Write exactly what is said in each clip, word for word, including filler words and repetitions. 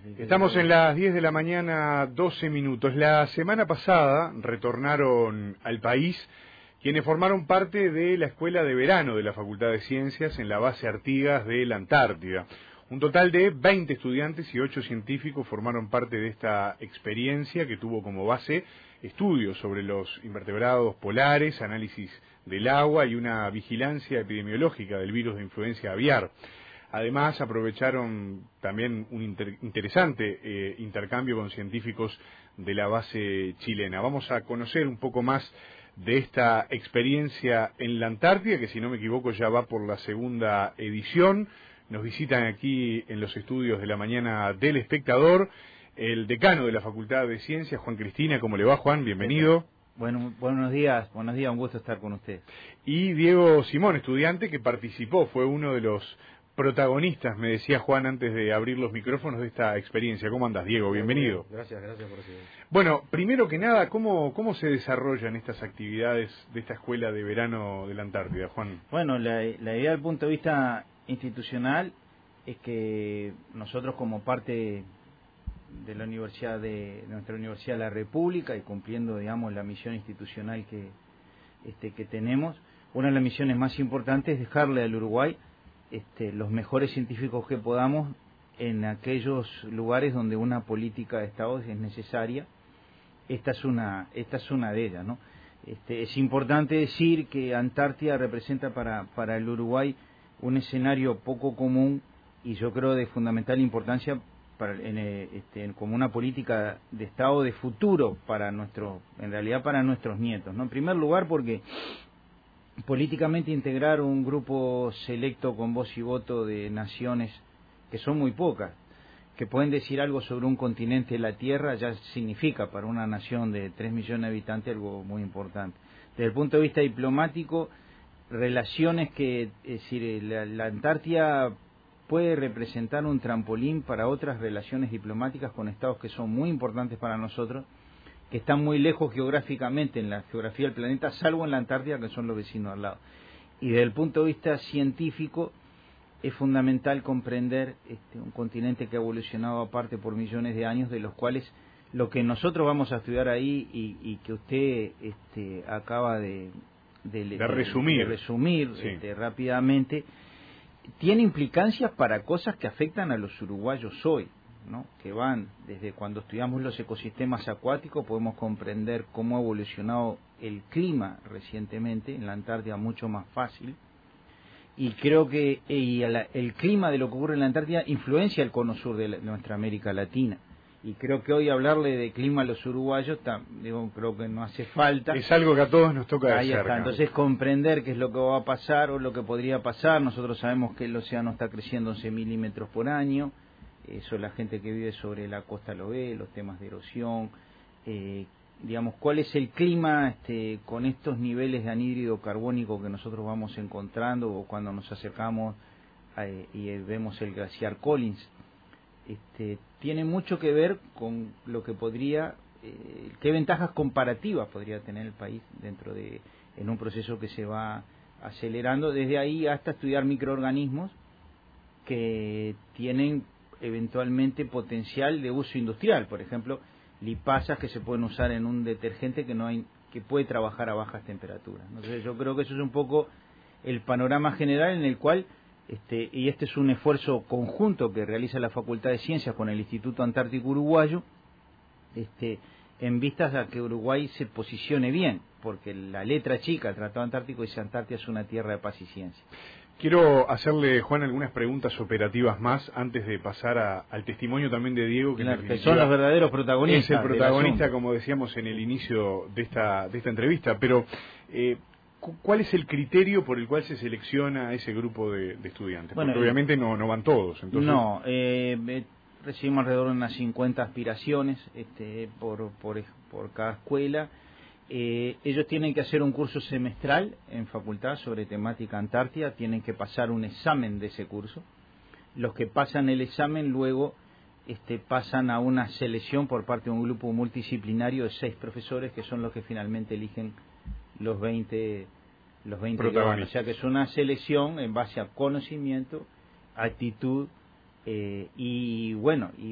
Estamos en las diez de la mañana, doce minutos. La semana pasada retornaron al país quienes formaron parte de la Escuela de Verano de la Facultad de Ciencias en la base Artigas de la Antártida. Un total de veinte estudiantes y ocho científicos formaron parte de esta experiencia que tuvo como base estudios sobre los invertebrados polares, análisis del agua y una vigilancia epidemiológica del virus de influencia aviar. Además, aprovecharon también un inter interesante eh, intercambio con científicos de la base chilena. Vamos a conocer un poco más de esta experiencia en la Antártida, que si no me equivoco ya va por la segunda edición. Nos visitan aquí en los estudios de la mañana del Espectador el decano de la Facultad de Ciencias, Juan Cristina. ¿Cómo le va, Juan? Bienvenido. Bueno, buenos días, buenos días, un gusto estar con usted. Y Diego Simón, estudiante que participó, fue uno de los protagonistas, me decía Juan antes de abrir los micrófonos de esta experiencia. ¿Cómo andas, Diego? Bienvenido. Gracias, gracias por recibirme. Bueno, primero que nada, ¿cómo, cómo se desarrollan estas actividades de esta Escuela de Verano de la Antártida, Juan? Bueno, la, la idea desde el punto de vista institucional es que nosotros, como parte de la universidad de, de nuestra Universidad de la República y cumpliendo, digamos, la misión institucional que, este, que tenemos, una de las misiones más importantes es dejarle al Uruguay Este, los mejores científicos que podamos en aquellos lugares donde una política de Estado es necesaria. Esta es una, esta es una de ellas, ¿no? Este, es importante decir que Antártida representa para, para el Uruguay un escenario poco común y yo creo de fundamental importancia para, en, este, como una política de Estado de futuro para nuestro, en realidad para nuestros nietos, ¿no? En primer lugar porque políticamente integrar un grupo selecto con voz y voto de naciones que son muy pocas, que pueden decir algo sobre un continente de la Tierra, ya significa para una nación de tres millones de habitantes algo muy importante. Desde el punto de vista diplomático, relaciones que, es decir, la, la Antártida puede representar un trampolín para otras relaciones diplomáticas con estados que son muy importantes para nosotros, que están muy lejos geográficamente en la geografía del planeta, salvo en la Antártida, que son los vecinos al lado. Y desde el punto de vista científico, es fundamental comprender este, un continente que ha evolucionado aparte por millones de años, de los cuales lo que nosotros vamos a estudiar ahí y, y que usted este, acaba de, de, de resumir, de resumir sí. este, rápidamente, tiene implicancias para cosas que afectan a los uruguayos hoy, ¿no? Que van desde cuando estudiamos los ecosistemas acuáticos, podemos comprender cómo ha evolucionado el clima recientemente en la Antártida, mucho más fácil, y creo que y el, el clima de lo que ocurre en la Antártida influencia el cono sur de, la, de nuestra América Latina, y creo que hoy hablarle de clima a los uruguayos, tam, digo, creo que no hace falta. Es algo que a todos nos toca de Ahí cerca. está. Entonces comprender qué es lo que va a pasar o lo que podría pasar. Nosotros sabemos que el océano está creciendo once milímetros por año. Eso la gente que vive sobre la costa lo ve, los temas de erosión, eh, digamos, cuál es el clima este, con estos niveles de anhídrido carbónico que nosotros vamos encontrando o cuando nos acercamos a, y vemos el glaciar Collins. Este, tiene mucho que ver con lo que podría, eh, qué ventajas comparativas podría tener el país dentro de, en un proceso que se va acelerando, desde ahí hasta estudiar microorganismos que tienen eventualmente potencial de uso industrial, por ejemplo, lipasas que se pueden usar en un detergente que no hay, que puede trabajar a bajas temperaturas. Entonces yo creo que eso es un poco el panorama general en el cual, este, y este es un esfuerzo conjunto que realiza la Facultad de Ciencias con el Instituto Antártico Uruguayo, este, en vistas a que Uruguay se posicione bien, porque la letra chica del Tratado Antártico dice Antártida es una tierra de paz y ciencia. Quiero hacerle, Juan, algunas preguntas operativas más antes de pasar a, al testimonio también de Diego, que, claro, que son los verdaderos protagonistas. Es el protagonista, como decíamos en el inicio de esta, de esta entrevista. Pero, eh, ¿cuál es el criterio por el cual se selecciona ese grupo de, de estudiantes? Bueno, porque obviamente no, no van todos. Entonces... No, eh, eh, recibimos alrededor de unas cincuenta aspiraciones este, por, por, por cada escuela. Eh, ellos tienen que hacer un curso semestral en facultad sobre temática Antártida, tienen que pasar un examen de ese curso. Los que pasan el examen luego este, pasan a una selección por parte de un grupo multidisciplinario de seis profesores que son los que finalmente eligen los veinte, los veinte protagonistas. O sea que es una selección en base a conocimiento, actitud eh, y bueno, y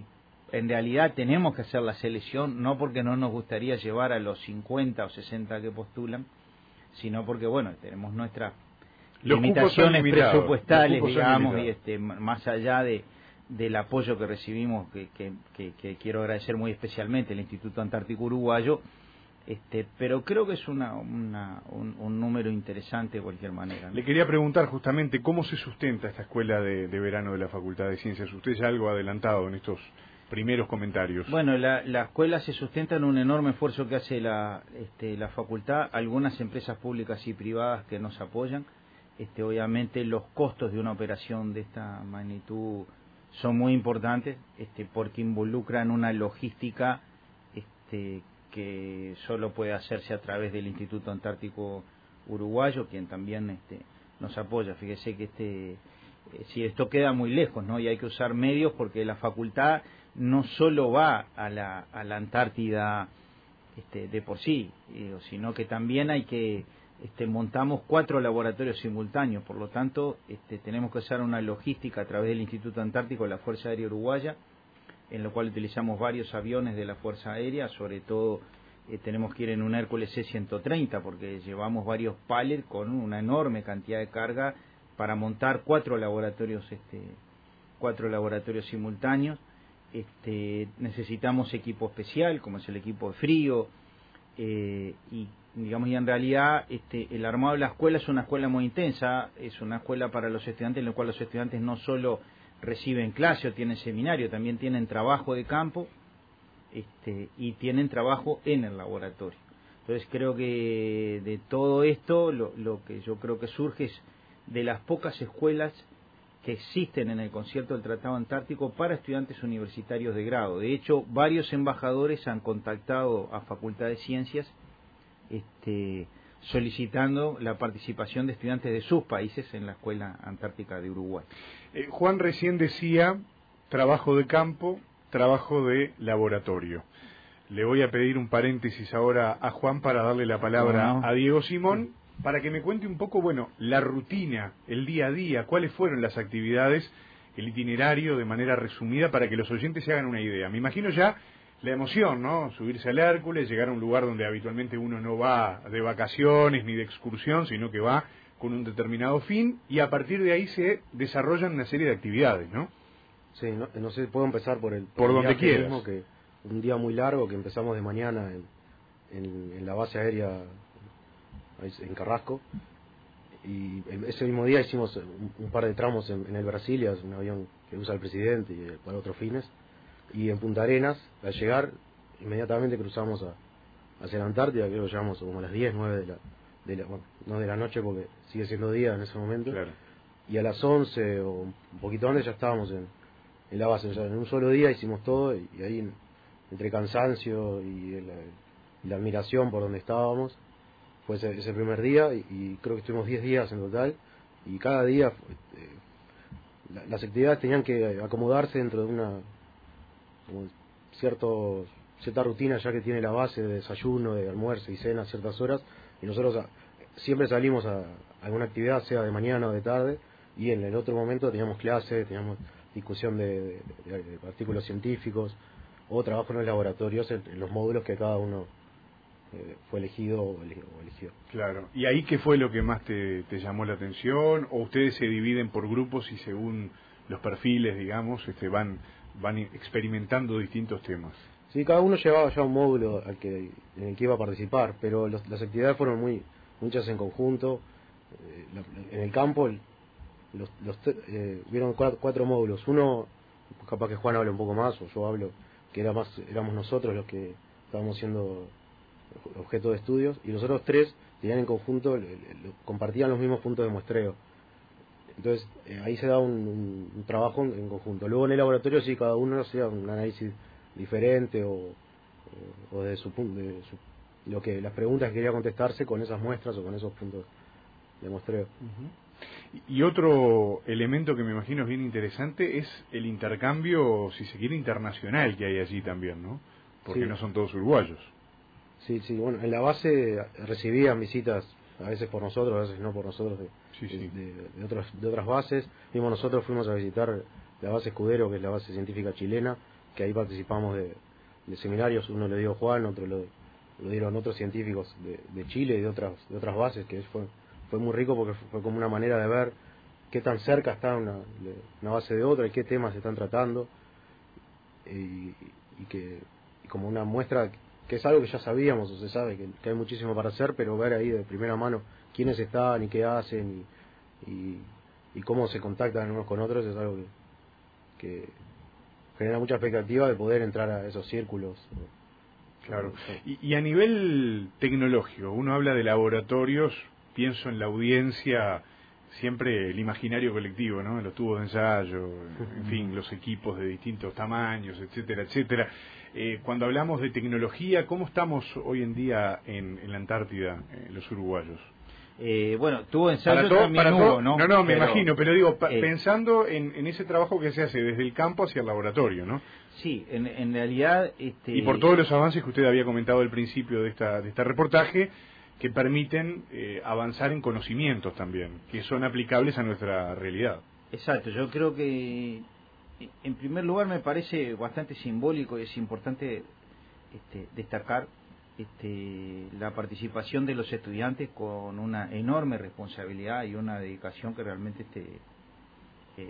en realidad tenemos que hacer la selección, no porque no nos gustaría llevar a los cincuenta o sesenta que postulan, sino porque, bueno, tenemos nuestras los limitaciones presupuestales, digamos, y este, más allá de del apoyo que recibimos, que, que, que, que quiero agradecer muy especialmente el Instituto Antártico Uruguayo, este, pero creo que es una, una un, un número interesante de cualquier manera, ¿no? Le quería preguntar justamente cómo se sustenta esta escuela de, de verano de la Facultad de Ciencias. Usted ya algo adelantado en estos primeros comentarios. Bueno, la, la escuela se sustenta en un enorme esfuerzo que hace la, este, la facultad, algunas empresas públicas y privadas que nos apoyan. Este, obviamente los costos de una operación de esta magnitud son muy importantes, este, porque involucran una logística este, que solo puede hacerse a través del Instituto Antártico Uruguayo, quien también este, nos apoya. Fíjese que este, eh, si esto queda muy lejos, ¿no? Y hay que usar medios porque la facultad no solo va a la, a la Antártida este, de por sí, eh, sino que también hay que Este, montamos cuatro laboratorios simultáneos, por lo tanto este, tenemos que usar una logística a través del Instituto Antártico de la Fuerza Aérea Uruguaya, en lo cual utilizamos varios aviones de la Fuerza Aérea, sobre todo eh, tenemos que ir en un Hércules C ciento treinta porque llevamos varios pallets con una enorme cantidad de carga para montar cuatro laboratorios este, cuatro laboratorios simultáneos. Este, necesitamos equipo especial como es el equipo de frío eh, y digamos, y en realidad este, el armado de la escuela es una escuela muy intensa, es una escuela para los estudiantes en la cual los estudiantes no solo reciben clase o tienen seminario, también tienen trabajo de campo este, y tienen trabajo en el laboratorio. Entonces creo que de todo esto lo, lo que yo creo que surge es de las pocas escuelas que existen en el concierto del Tratado Antártico para estudiantes universitarios de grado. De hecho, varios embajadores han contactado a Facultad de Ciencias Este, solicitando la participación de estudiantes de sus países en la Escuela Antártica de Uruguay. Eh, Juan recién decía trabajo de campo, trabajo de laboratorio. Le voy a pedir un paréntesis ahora a Juan para darle la palabra bueno. a Diego Simón para que me cuente un poco, bueno, la rutina, el día a día, cuáles fueron las actividades, el itinerario de manera resumida para que los oyentes se hagan una idea. Me imagino ya la emoción, ¿no? Subirse al Hércules, llegar a un lugar donde habitualmente uno no va de vacaciones ni de excursión, sino que va con un determinado fin, y a partir de ahí se desarrollan una serie de actividades, ¿no? Sí, no, no sé, puedo empezar por el... Por, por el donde quieras. Mismo, que un día muy largo que empezamos de mañana en, en, en la base aérea en Carrasco, y ese mismo día hicimos un, un par de tramos en, en el Brasilia, un avión que usa el presidente y para otros fines. Y en Punta Arenas, al llegar, inmediatamente cruzamos a, hacia la Antártida, creo que llegamos como a las diez, nueve de la, de la, bueno, no de la noche porque sigue siendo día en ese momento, claro. Y a las once o un poquito antes ya estábamos en, en la base, o sea, en un solo día hicimos todo, y, y ahí entre cansancio y el, la admiración por donde estábamos, fue ese, ese primer día, y, y creo que estuvimos diez días en total, y cada día eh, la, las actividades tenían que acomodarse dentro de una como cierto, cierta rutina ya que tiene la base de desayuno, de almuerzo y cena a ciertas horas, y nosotros a, siempre salimos a, a alguna actividad, sea de mañana o de tarde, y en el otro momento teníamos clases, teníamos discusión de, de, de, de artículos científicos o trabajo en los laboratorios en, en los módulos que cada uno eh, fue elegido o, eli, o eligió. Claro, ¿y ahí qué fue lo que más te, te llamó la atención? ¿O ustedes se dividen por grupos y según los perfiles, digamos, este, van van experimentando distintos temas? Sí, cada uno llevaba ya un módulo al que, en el que iba a participar, pero los, las actividades fueron muy muchas en conjunto. Eh, la, en el campo los, los eh, vieron cuatro, cuatro módulos. Uno, capaz que Juan habla un poco más, o yo hablo, que era más éramos nosotros los que estábamos siendo objeto de estudios, y los otros tres tenían en conjunto, le, le, compartían los mismos puntos de muestreo. Entonces, eh, ahí se da un, un, un trabajo en, en conjunto. Luego en el laboratorio sí, cada uno hacía un análisis diferente o, o, o de su punto, de su, lo que las preguntas que quería contestarse con esas muestras o con esos puntos de muestreo. Uh-huh. Y otro elemento que me imagino es bien interesante es el intercambio, si se quiere, internacional que hay allí también, ¿no? Porque sí. No son todos uruguayos. Sí, sí, bueno, en la base recibían visitas, a veces por nosotros, a veces no por nosotros, de, sí, sí. de, de, de, otros, de otras bases. Mismo nosotros fuimos a visitar la base Escudero, que es la base científica chilena, que ahí participamos de, de seminarios, uno lo dio Juan, otro lo, lo dieron otros científicos de, de Chile y de otras de otras bases, que fue fue muy rico porque fue como una manera de ver qué tan cerca está una, una base de otra y qué temas se están tratando, y, y que y como una muestra que es algo que ya sabíamos o se sabe, que, que hay muchísimo para hacer, pero ver ahí de primera mano quiénes están y qué hacen y, y, y cómo se contactan unos con otros es algo que, que genera mucha expectativa de poder entrar a esos círculos. Claro. Y, y a nivel tecnológico, uno habla de laboratorios, pienso en la audiencia, siempre el imaginario colectivo, ¿no? Los tubos de ensayo, en fin, los equipos de distintos tamaños, etcétera, etcétera. Eh, cuando hablamos de tecnología, ¿cómo estamos hoy en día en, en la Antártida, eh, los uruguayos? Eh, bueno, tuvo ensayo para todo, también para hubo, todo, ¿no? No, no, me pero, imagino, pero digo, pa, eh, pensando en, en ese trabajo que se hace desde el campo hacia el laboratorio, ¿no? Sí, en, en realidad... Este... Y por todos los avances que usted había comentado al principio de esta de este reportaje, que permiten eh, avanzar en conocimientos también, que son aplicables a nuestra realidad. Exacto, yo creo que en primer lugar me parece bastante simbólico y es importante este, destacar este, la participación de los estudiantes con una enorme responsabilidad y una dedicación que realmente este, eh,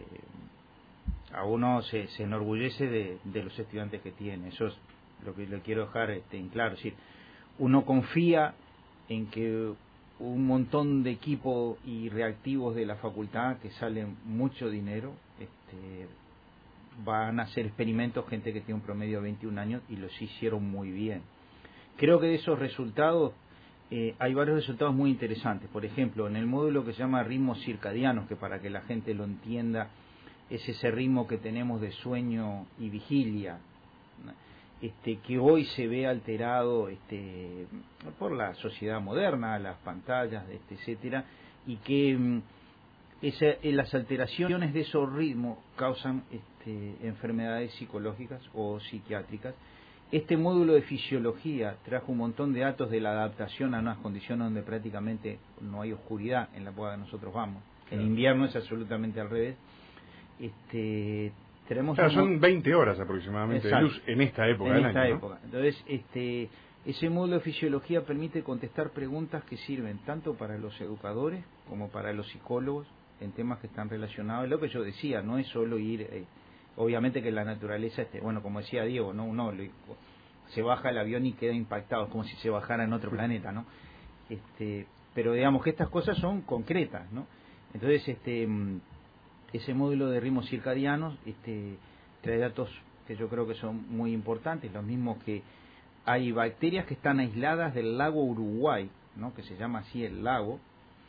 a uno se, se enorgullece de, de los estudiantes que tiene. Eso es lo que le quiero dejar este, en claro. Es decir, uno confía en que un montón de equipos y reactivos de la facultad que salen mucho dinero, este, van a hacer experimentos gente que tiene un promedio de veintiún años y los hicieron muy bien. Creo que de esos resultados eh, hay varios resultados muy interesantes. Por ejemplo, en el módulo que se llama ritmos circadianos, que para que la gente lo entienda es ese ritmo que tenemos de sueño y vigilia, Este, que hoy se ve alterado este, por la sociedad moderna, las pantallas, este, etcétera, y que mm, esa, eh, las alteraciones de esos ritmos causan este, enfermedades psicológicas o psiquiátricas. Este módulo de fisiología trajo un montón de datos de la adaptación a unas condiciones donde prácticamente no hay oscuridad en la época que nosotros vamos. Claro. En invierno es absolutamente al revés. Este, Tenemos claro, un... son veinte horas aproximadamente de luz en esta época en del esta año, época. ¿no? Entonces, este, ese módulo de fisiología permite contestar preguntas que sirven tanto para los educadores como para los psicólogos en temas que están relacionados. Es lo que yo decía, no es solo ir, eh, obviamente que la naturaleza, este, bueno, como decía Diego, no uno lo, se baja el avión y queda impactado, es como si se bajara en otro planeta, ¿no? Este, pero digamos que estas cosas son concretas, ¿no? Entonces, este ese módulo de ritmos circadianos este, trae datos que yo creo que son muy importantes, los mismos que hay bacterias que están aisladas del lago Uruguay, ¿no? Que se llama así el lago,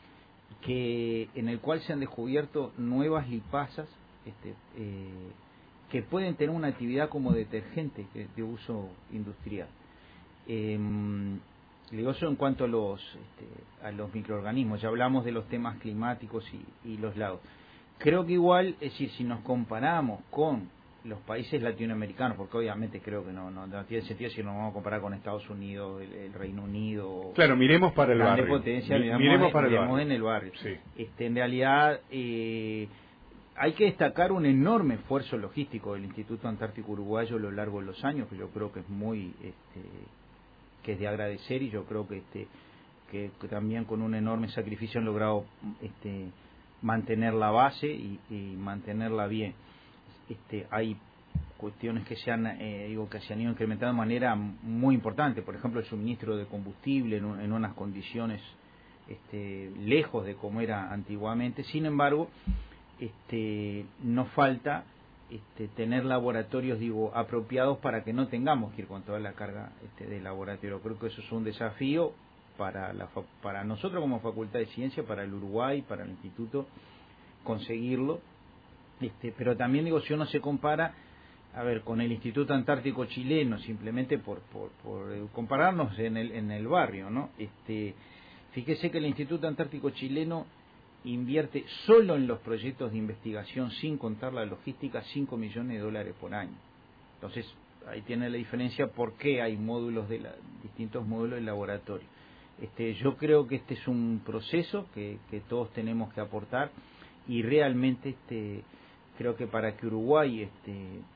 que en el cual se han descubierto nuevas lipasas este, eh, que pueden tener una actividad como detergente que, de uso industrial. Eh, digo eso en cuanto a los, este, a los microorganismos, ya hablamos de los temas climáticos y, y los lagos. Creo que igual, es decir, si nos comparamos con los países latinoamericanos, porque obviamente creo que no, no, no tiene sentido si nos vamos a comparar con Estados Unidos, el, el Reino Unido. Claro, miremos para el barrio. Potencia, Mi, miramos, miremos para miremos el barrio. en el barrio. Sí. Este, en realidad, eh, hay que destacar un enorme esfuerzo logístico del Instituto Antártico Uruguayo a lo largo de los años, que yo creo que es muy, este, que es de agradecer, y yo creo que, este, que, que también con un enorme sacrificio han logrado, este, mantener la base y, y mantenerla bien. Este, hay cuestiones que se han eh, digo que se han ido incrementando de manera muy importante, por ejemplo el suministro de combustible en, un, en unas condiciones este, lejos de como era antiguamente. Sin embargo, este, nos falta este, tener laboratorios digo apropiados para que no tengamos que ir con toda la carga este, de laboratorio. Creo que eso es un desafío para la para nosotros como Facultad de Ciencia, para el Uruguay, para el Instituto, conseguirlo. Este, pero también digo, si uno se compara, a ver, con el Instituto Antártico Chileno, simplemente por, por, por compararnos en el, en el barrio, ¿no? Este, fíjese que el Instituto Antártico Chileno invierte solo en los proyectos de investigación, sin contar la logística, cinco millones de dólares por año. Entonces, ahí tiene la diferencia por qué hay módulos de la, distintos módulos de laboratorio. Este, yo creo que este es un proceso que, que todos tenemos que aportar, y realmente este, creo que para que Uruguay este,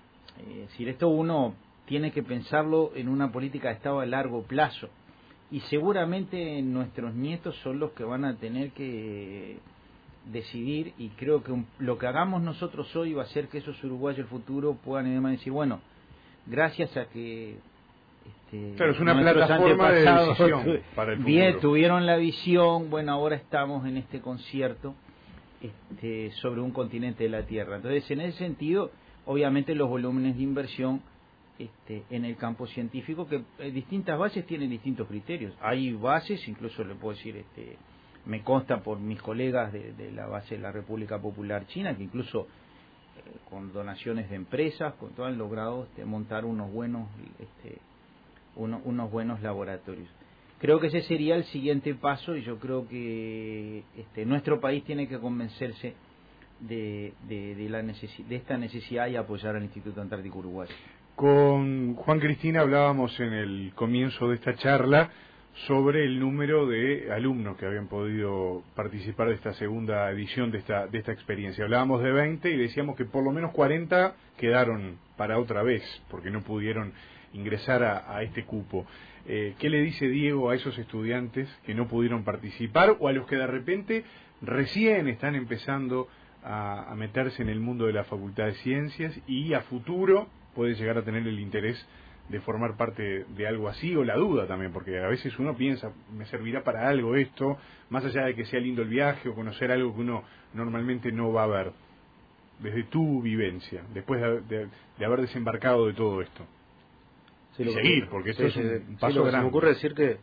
Es decir, esto uno tiene que pensarlo en una política de Estado a largo plazo, y seguramente nuestros nietos son los que van a tener que decidir, y creo que un, lo que hagamos nosotros hoy va a hacer que esos uruguayos del futuro puedan además decir, bueno, gracias a que este, claro, es una plataforma de decisión para el futuro. Bien, tuvieron la visión, bueno, ahora estamos en este concierto este, sobre un continente de la Tierra. Entonces, en ese sentido, obviamente los volúmenes de inversión este, en el campo científico, que eh, distintas bases tienen distintos criterios. Hay bases, incluso le puedo decir, este, me consta por mis colegas de, de la base de la República Popular China, que incluso eh, con donaciones de empresas, con todo han logrado este, montar unos buenos, este, uno, unos buenos laboratorios. Creo que ese sería el siguiente paso, y yo creo que este, nuestro país tiene que convencerse de, de, de, la necesi de esta necesidad y apoyar al Instituto Antártico Uruguayo. Con Juan Cristina hablábamos en el comienzo de esta charla sobre el número de alumnos que habían podido participar de esta segunda edición de esta de esta experiencia. Hablábamos de veinte y decíamos que por lo menos cuarenta quedaron para otra vez, porque no pudieron ingresar a, a este cupo. Eh, ¿Qué le dice Diego a esos estudiantes que no pudieron participar, o a los que de repente recién están empezando a, a meterse en el mundo de la Facultad de Ciencias y a futuro puede llegar a tener el interés de formar parte de algo así, o la duda también, porque a veces uno piensa, ¿me servirá para algo esto? Más allá de que sea lindo el viaje o conocer algo que uno normalmente no va a ver, desde tu vivencia, después de, de, de haber desembarcado de todo esto. Sí, y lo seguir, que, porque esto sí, es un sí, paso sí, lo que grande. Se me ocurre decir que,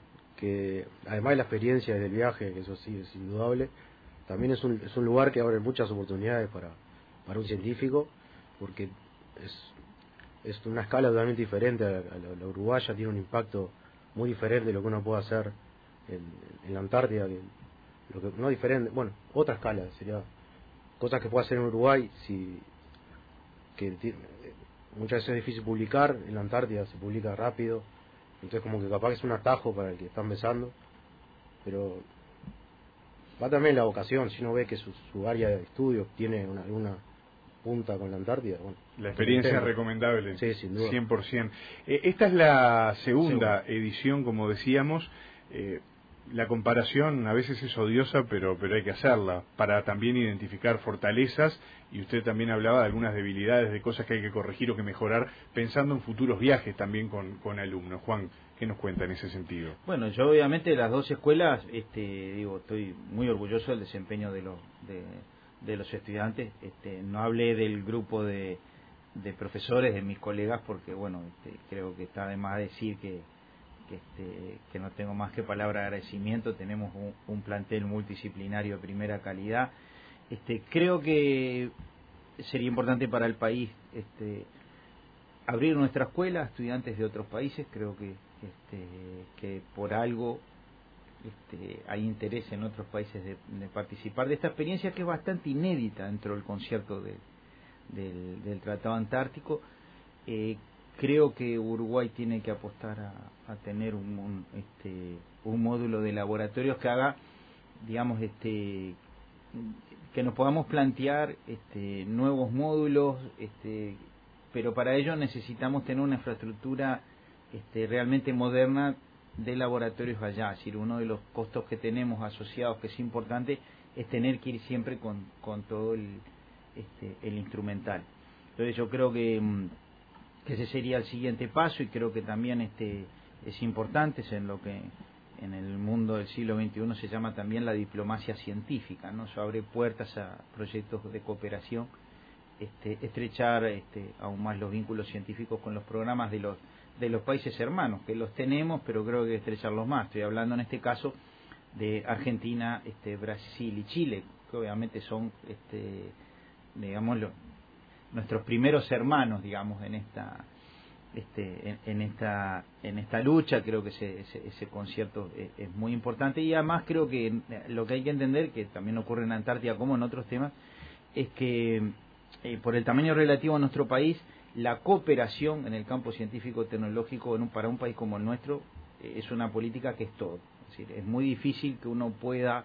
que además de la experiencia del viaje, que eso sí es indudable, también es un, es un lugar que abre muchas oportunidades para, para un científico, porque es es una escala totalmente diferente a la, a la, la uruguaya, tiene un impacto muy diferente de lo que uno puede hacer en, en la Antártida, que, lo que no diferente, bueno, otra escala, sería cosas que puede hacer en Uruguay, si que tiene, muchas veces es difícil publicar, en la Antártida se publica rápido, entonces como que capaz que es un atajo para el que está empezando, pero va también la vocación, si uno ve que su, su área de estudio tiene una, alguna punta con la Antártida. Bueno, la experiencia es recomendable, sí, sin duda. cien por ciento. Eh, esta es la segunda Según. edición, como decíamos. Eh, la comparación a veces es odiosa, pero pero hay que hacerla para también identificar fortalezas, y usted también hablaba de algunas debilidades, de cosas que hay que corregir o que mejorar, pensando en futuros viajes también con, con alumnos. Juan, ¿qué nos cuenta en ese sentido? Bueno, yo obviamente de las dos escuelas, este, digo, estoy muy orgulloso del desempeño de los de, de los estudiantes. Este, no hablé del grupo de, de profesores, de mis colegas, porque bueno, este, creo que está de más decir que, que, este, que no tengo más que palabra de agradecimiento. Tenemos un, un plantel multidisciplinario de primera calidad. Este, creo que sería importante para el país este, abrir nuestra escuela a estudiantes de otros países. Creo que, este, que por algo Este, hay interés en otros países de, de participar de esta experiencia, que es bastante inédita dentro del concierto de, del, del Tratado Antártico. Eh, creo que Uruguay tiene que apostar a, a tener un, un, este, un módulo de laboratorios que haga, digamos, este, que nos podamos plantear este, nuevos módulos, este, pero para ello necesitamos tener una infraestructura este, realmente moderna de laboratorios allá. Es decir, uno de los costos que tenemos asociados, que es importante, es tener que ir siempre con, con todo el, este, el instrumental. Entonces yo creo que, que ese sería el siguiente paso, y creo que también este es importante, es en lo que en el mundo del siglo veintiuno se llama también la diplomacia científica, ¿no? Eso abre puertas a proyectos de cooperación, este, estrechar este, aún más los vínculos científicos con los programas de los de los países hermanos, que los tenemos, pero creo que hay que estrecharlos más. Estoy hablando en este caso de Argentina, este, Brasil y Chile, que obviamente son, este, digamos, lo, nuestros primeros hermanos, digamos, en esta, este, en, en esta, en esta lucha. Creo que ese, ese, ese concierto es, es muy importante, y además creo que lo que hay que entender, que también ocurre en Antártida como en otros temas, es que eh, por el tamaño relativo a nuestro país, la cooperación en el campo científico-tecnológico en un, para un país como el nuestro eh, es una política que es todo. Es decir, es muy difícil que uno pueda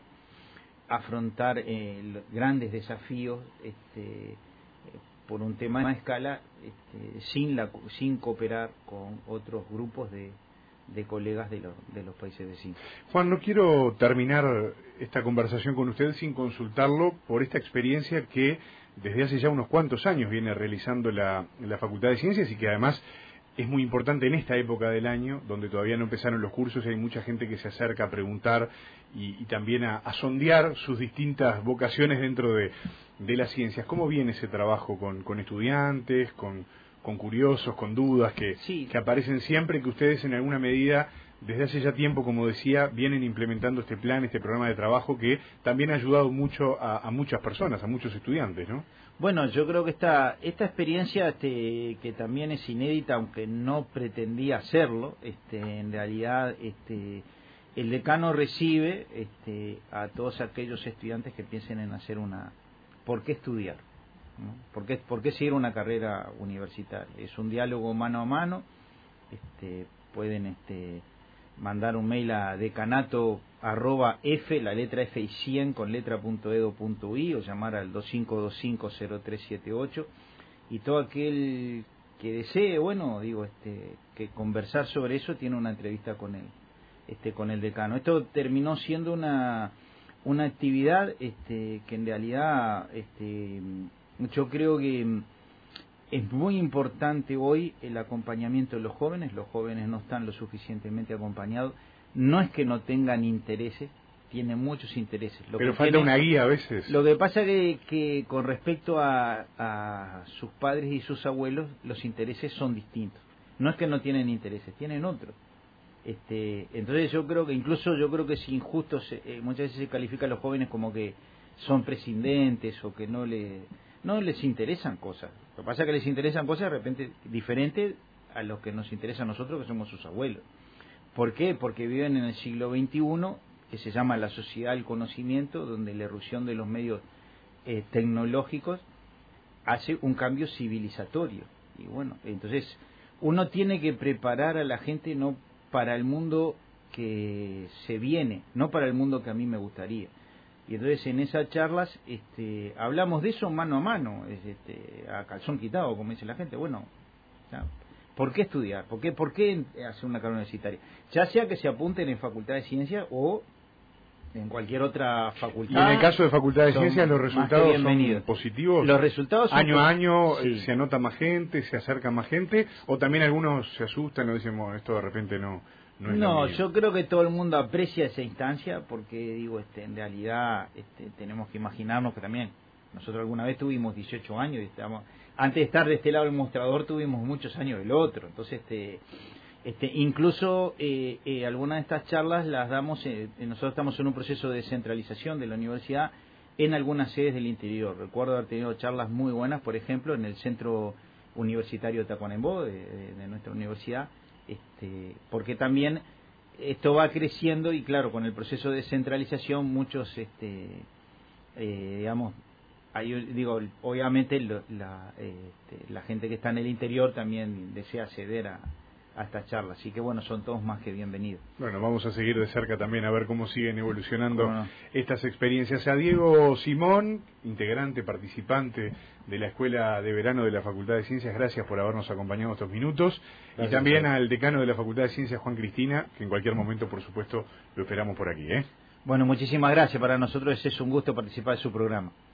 afrontar eh, grandes desafíos este, eh, por un tema de escala este, sin, la, sin cooperar con otros grupos de, de colegas de, lo, de los países vecinos. Juan, no quiero terminar esta conversación con usted sin consultarlo por esta experiencia que desde hace ya unos cuantos años viene realizando la, la Facultad de Ciencias y que además es muy importante en esta época del año, donde todavía no empezaron los cursos y hay mucha gente que se acerca a preguntar y, y también a, a sondear sus distintas vocaciones dentro de, de las ciencias. ¿Cómo viene ese trabajo con, con estudiantes, con, con curiosos, con dudas que, sí. que aparecen siempre, que ustedes en alguna medida, desde hace ya tiempo, como decía, vienen implementando este plan, este programa de trabajo que también ha ayudado mucho a, a muchas personas, a muchos estudiantes, ¿no? Bueno, yo creo que esta esta experiencia este, que también es inédita, aunque no pretendía hacerlo, este, en realidad este, el decano recibe este, a todos aquellos estudiantes que piensen en hacer una... ¿Por qué estudiar? ¿No? ¿Por qué, por qué seguir una carrera universitaria? Es un diálogo mano a mano, este, pueden... este mandar un mail a decanato arroba f, la letra F y cien con letra punto edu punto uy o llamar al dos cinco dos cinco cero tres siete ocho y todo aquel que desee, bueno, digo, este, que conversar sobre eso tiene una entrevista con él, este, con el decano. Esto terminó siendo una una actividad este, que en realidad este, yo creo que es muy importante hoy el acompañamiento de los jóvenes. Los jóvenes no están lo suficientemente acompañados. No es que no tengan intereses, tienen muchos intereses. Lo Pero que falta tienen, una guía a veces. Lo que pasa es que, que con respecto a, a sus padres y sus abuelos, los intereses son distintos. No es que no tienen intereses, tienen otros. Este, entonces yo creo que incluso yo creo que es injusto, se, eh, muchas veces se califica a los jóvenes como que son prescindentes o que no le... No les interesan cosas. Lo que pasa es que les interesan cosas de repente diferentes a los que nos interesa a nosotros, que somos sus abuelos. ¿Por qué? Porque viven en el siglo veintiuno, que se llama la sociedad del conocimiento, donde la irrupción de los medios eh, tecnológicos hace un cambio civilizatorio. Y bueno, entonces uno tiene que preparar a la gente no para el mundo que se viene, no para el mundo que a mí me gustaría. Y entonces en esas charlas este, hablamos de eso mano a mano, este, a calzón quitado, como dice la gente. Bueno, ya, ¿por qué estudiar? ¿Por qué, ¿Por qué hacer una carrera universitaria? Ya sea que se apunten en Facultad de Ciencias o en cualquier otra facultad. Y en el caso de Facultad de Ciencias, ¿los resultados son positivos? Los resultados son año a año sí. se anota más gente, se acerca más gente, o también algunos se asustan o dicen, bueno, esto de repente no... No, no yo creo que todo el mundo aprecia esa instancia porque, digo, este, en realidad este, tenemos que imaginarnos que también nosotros alguna vez tuvimos dieciocho años y estamos, antes de estar de este lado del mostrador tuvimos muchos años del otro. Entonces, este, este, incluso eh, eh, algunas de estas charlas las damos, eh, nosotros estamos en un proceso de descentralización de la universidad en algunas sedes del interior. Recuerdo haber tenido charlas muy buenas, por ejemplo, en el Centro Universitario de Tacuarembó, de, de, de nuestra universidad. Este, porque también esto va creciendo y claro, con el proceso de descentralización muchos, este, eh, digamos, hay, digo, obviamente lo, la, este, la gente que está en el interior también desea acceder a, a estas charlas, así que bueno, son todos más que bienvenidos. Bueno, vamos a seguir de cerca también a ver cómo siguen evolucionando no? estas experiencias. A Diego Simón, integrante, participante de la Escuela de Verano de la Facultad de Ciencias, gracias por habernos acompañado estos minutos. Gracias, y también a al decano de la Facultad de Ciencias, Juan Cristina, que en cualquier momento, por supuesto, lo esperamos por aquí, ¿eh? Bueno, muchísimas gracias. Para nosotros es un gusto participar de su programa.